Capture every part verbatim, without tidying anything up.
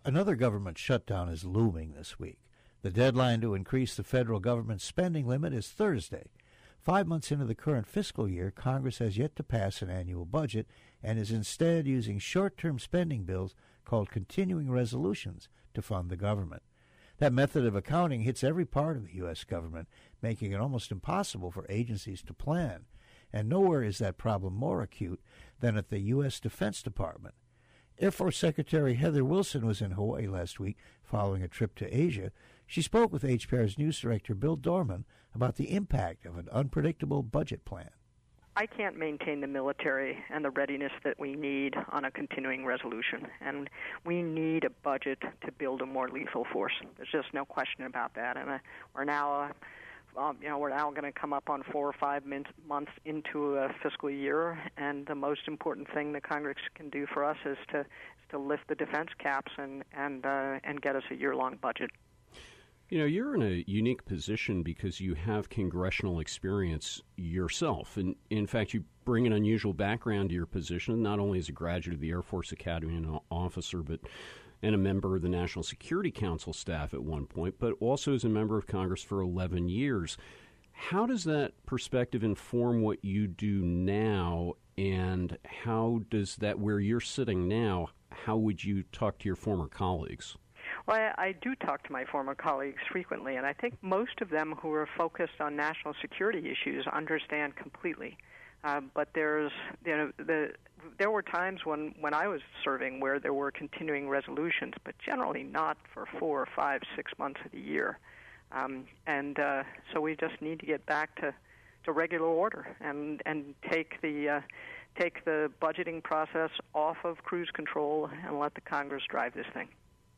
Another government shutdown is looming this week. The deadline to increase the federal government spending limit is Thursday. Five months into the current fiscal year, Congress has yet to pass an annual budget and is instead using short-term spending bills called continuing resolutions to fund the government. That method of accounting hits every part of the U S government, making it almost impossible for agencies to plan. And nowhere is that problem more acute than at the U S Defense Department. Air Force Secretary Heather Wilson was in Hawaii last week following a trip to Asia. She spoke with H P R's news director Bill Dorman about the impact of an unpredictable budget plan. I can't maintain the military and the readiness that we need on a continuing resolution, and we need a budget to build a more lethal force. There's just no question about that, and uh, we're now... Uh, Um, you know, we're now going to come up on four or five min- months into a fiscal year, and the most important thing that Congress can do for us is to is to lift the defense caps and and uh, and get us a year-long budget. You know, you're in a unique position because you have congressional experience yourself, and in fact, you bring an unusual background to your position, not only as a graduate of the Air Force Academy and an officer, but and a member of the National Security Council staff at one point, but also as a member of Congress for eleven years. How does that perspective inform what you do now, and how does that, where you're sitting now, how would you talk to your former colleagues? Well, I, I do talk to my former colleagues frequently, and I think most of them who are focused on national security issues understand completely. Uh, but there's, you know, the there were times when, when I was serving where there were continuing resolutions, but generally not for four or five, six months of the year. Um, and uh, so we just need to get back to, to regular order and and take the uh, take the budgeting process off of cruise control and let the Congress drive this thing.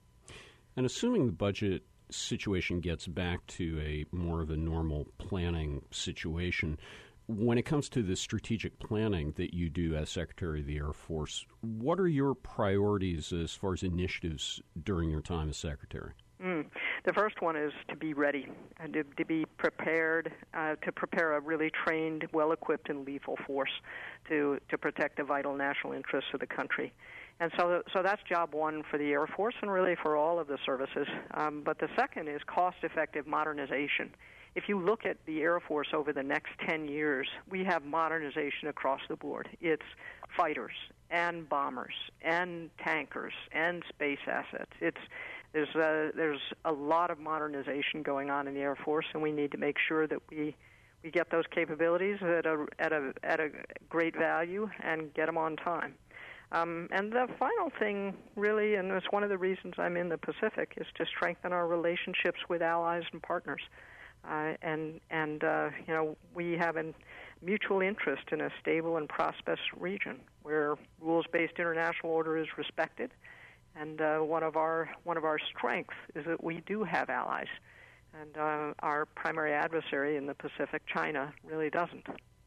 And assuming the budget situation gets back to a more of a normal planning situation, when it comes to the strategic planning that you do as Secretary of the Air Force, what are your priorities as far as initiatives during your time as Secretary? Mm. The first one is to be ready and to, to be prepared, uh, to prepare a really trained, well-equipped, and lethal force to, to protect the vital national interests of the country. And so so that's job one for the Air Force and really for all of the services. Um, but the second is cost-effective modernization. If you look at the Air Force over the next ten years, we have modernization across the board. It's fighters and bombers and tankers and space assets. It's there's a, there's a lot of modernization going on in the Air Force, and we need to make sure that we we get those capabilities at a at a at a great value and get them on time. Um, and the final thing, really, and it's one of the reasons I'm in the Pacific, is to strengthen our relationships with allies and partners. Uh, and, and uh, you know, we have a mutual interest in a stable and prosperous region where rules-based international order is respected. And uh, one of our one of our strengths is that we do have allies. And uh, our primary adversary in the Pacific, China, really doesn't.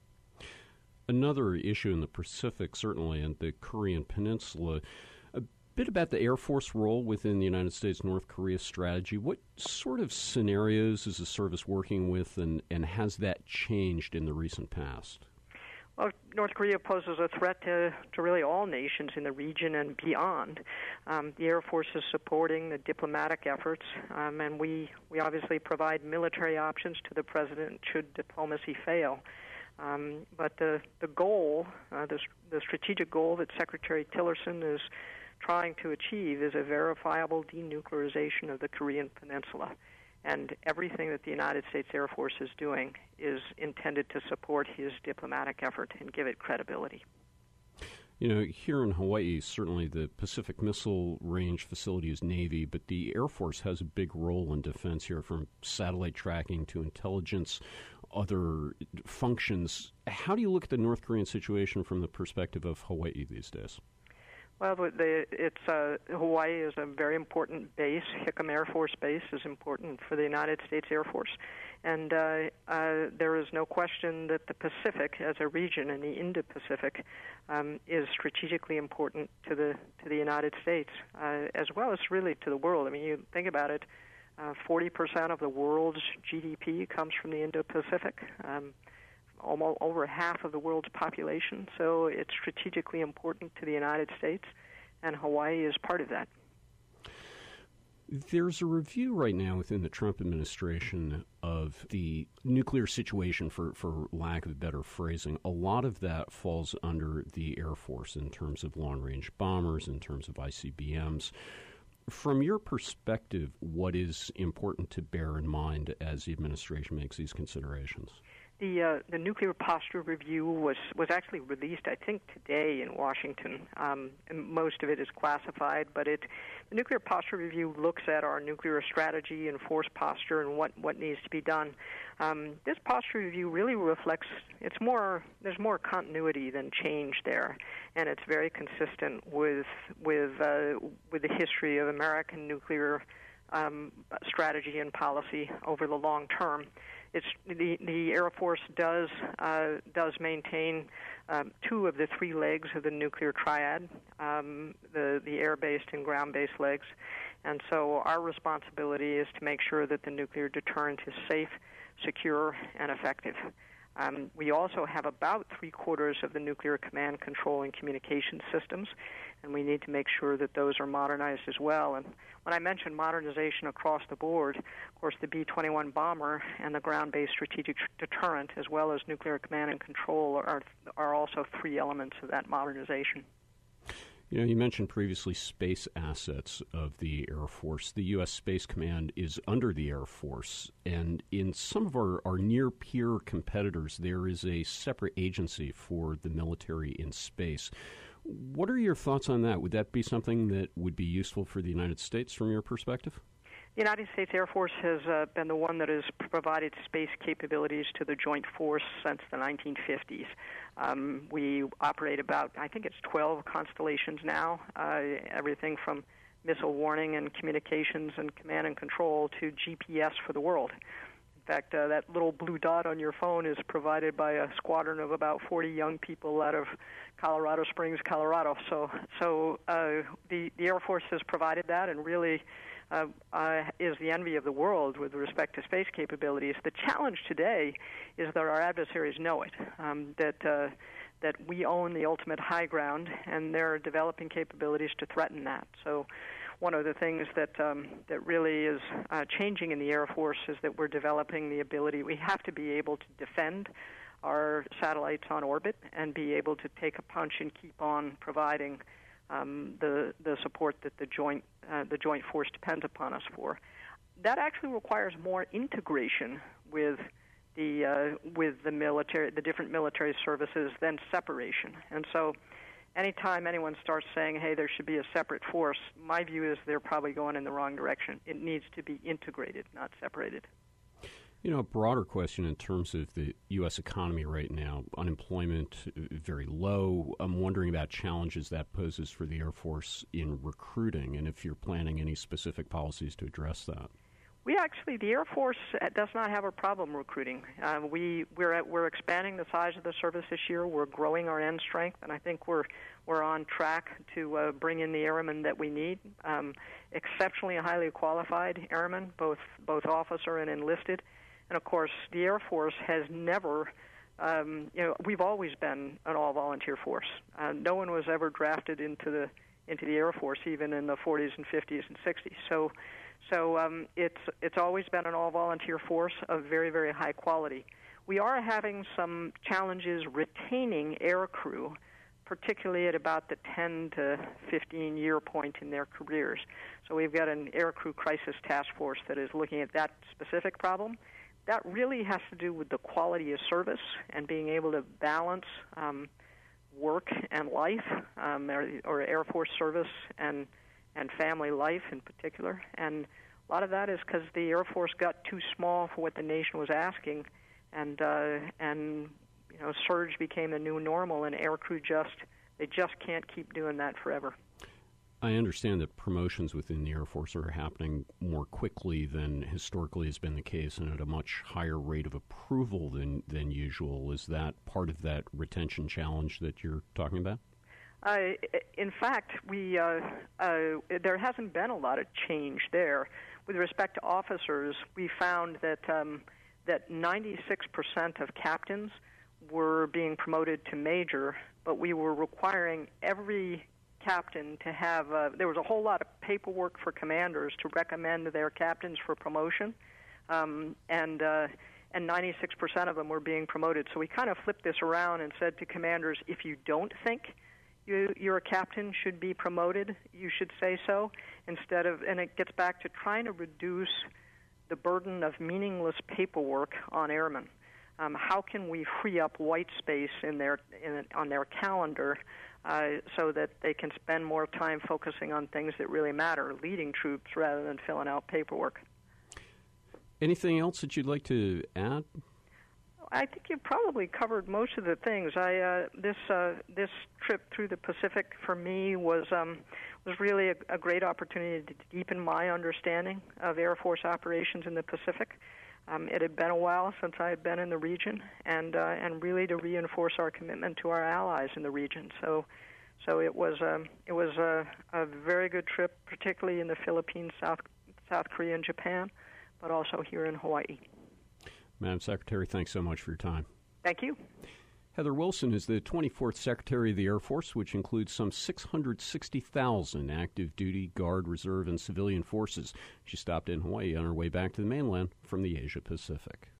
Another issue in the Pacific, certainly, and the Korean Peninsula, a bit about the Air Force role within the United States-North Korea strategy. What sort of scenarios is the service working with, and, and has that changed in the recent past? Well, North Korea poses a threat to, to really all nations in the region and beyond. Um, the Air Force is supporting the diplomatic efforts, um, and we, we obviously provide military options to the president should diplomacy fail. Um, but the, the goal, uh, the, the strategic goal that Secretary Tillerson is trying to achieve is a verifiable denuclearization of the Korean Peninsula. And everything that the United States Air Force is doing is intended to support his diplomatic effort and give it credibility. You know, here in Hawaii, certainly the Pacific Missile Range facility is Navy, but the Air Force has a big role in defense here, from satellite tracking to intelligence, other functions. How do you look at the North Korean situation from the perspective of Hawaii these days? Well, the, it's uh, Hawaii is a very important base. Hickam Air Force Base is important for the United States Air Force. And uh, uh, there is no question that the Pacific as a region, and the Indo-Pacific, um, is strategically important to the to the United States, uh, as well as really to the world. I mean, you think about it, uh, forty percent of the world's G D P comes from the Indo-Pacific. Um, almost over half of the world's population, so it's strategically important to the United States, and Hawaii is part of that. There's a review right now within the Trump administration of the nuclear situation, for, for lack of better phrasing. A lot of that falls under the Air Force in terms of long-range bombers, in terms of I C B Ms. From your perspective, what is important to bear in mind as the administration makes these considerations? The uh, the nuclear posture review was, was actually released, I think, today in Washington. Um, and most of it is classified, but it the nuclear posture review looks at our nuclear strategy and force posture and what, what needs to be done. Um, this posture review really reflects, it's more, there's more continuity than change there, and it's very consistent with with uh, with the history of American nuclear um, strategy and policy over the long term. It's the the Air Force does uh, does maintain um, two of the three legs of the nuclear triad, um, the the air-based and ground-based legs, and so our responsibility is to make sure that the nuclear deterrent is safe, secure, and effective. Um, we also have about three-quarters of the nuclear command, control, and communication systems, and we need to make sure that those are modernized as well. And when I mention modernization across the board, of course, the B twenty-one bomber and the ground-based strategic deterrent, as well as nuclear command and control, are are also three elements of that modernization. You know, you mentioned previously space assets of the Air Force. The U S. Space Command is under the Air Force, and in some of our, our near-peer competitors, there is a separate agency for the military in space. What are your thoughts on that? Would that be something that would be useful for the United States from your perspective? The United States Air Force has uh, been the one that has provided space capabilities to the Joint Force since the nineteen fifties. Um, we operate about, I think it's twelve constellations now, uh, everything from missile warning and communications and command and control to G P S for the world. In fact, uh, that little blue dot on your phone is provided by a squadron of about forty young people out of Colorado Springs, Colorado. So, so uh, the, the Air Force has provided that and really Uh, uh, is the envy of the world with respect to space capabilities. The challenge today is that our adversaries know it, um, that uh, that we own the ultimate high ground, and they're developing capabilities to threaten that. So one of the things that um, that really is uh, changing in the Air Force is that we're developing the ability, we have to be able to defend our satellites on orbit and be able to take a punch and keep on providing Um, the the support that the joint uh, the joint force depends upon us for. That actually requires more integration with the uh, with the military, the different military services, than separation. And so, anytime anyone starts saying, "Hey, there should be a separate force," my view is they're probably going in the wrong direction. It needs to be integrated, not separated. You know, a broader question in terms of the U S economy right now, unemployment very low. I'm wondering about challenges that poses for the Air Force in recruiting, and if you're planning any specific policies to address that. We actually, the Air Force does not have a problem recruiting. Uh, we we're at, we're expanding the size of the service this year. We're growing our end strength, and I think we're we're on track to uh, bring in the airmen that we need. Um, exceptionally highly qualified airmen, both both officer and enlisted. And, of course, the Air Force has never, um, you know, we've always been an all-volunteer force. Uh, no one was ever drafted into the into the Air Force, even in the forties and fifties and sixties. So so um, it's it's always been an all-volunteer force of very, very high quality. We are having some challenges retaining air crew, particularly at about the ten to fifteen year point in their careers. So we've got an air crew crisis task force that is looking at that specific problem. That really has to do with the quality of service and being able to balance um, work and life, um, or, or Air Force service and and family life in particular. And a lot of that is because the Air Force got too small for what the nation was asking, and uh, and you know, surge became the new normal, and air crew just they just can't keep doing that forever. I understand that promotions within the Air Force are happening more quickly than historically has been the case, and at a much higher rate of approval than, than usual. Is that part of that retention challenge that you're talking about? Uh, in fact, we uh, uh, there hasn't been a lot of change there. With respect to officers, we found that um, that ninety-six percent of captains were being promoted to major, but we were requiring every captain to have, uh, there was a whole lot of paperwork for commanders to recommend their captains for promotion, um, and uh, and ninety-six percent of them were being promoted. So we kind of flipped this around and said to commanders, if you don't think you, you're a captain should be promoted, you should say so, instead of, and it gets back to trying to reduce the burden of meaningless paperwork on airmen. Um, how can we free up white space in their in, on their calendar uh, so that they can spend more time focusing on things that really matter, leading troops rather than filling out paperwork? Anything else that you'd like to add? I think you've probably covered most of the things. I uh, this uh, this trip through the Pacific for me was um, was really a, a great opportunity to deepen my understanding of Air Force operations in the Pacific. Um, it had been a while since I had been in the region, and uh, and really to reinforce our commitment to our allies in the region. So, so it was um, it was a, a very good trip, particularly in the Philippines, South South Korea, and Japan, but also here in Hawaii. Madam Secretary, thanks so much for your time. Thank you. Heather Wilson is the twenty-fourth Secretary of the Air Force, which includes some six hundred sixty thousand active duty, Guard, Reserve, and civilian forces. She stopped in Hawaii on her way back to the mainland from the Asia Pacific.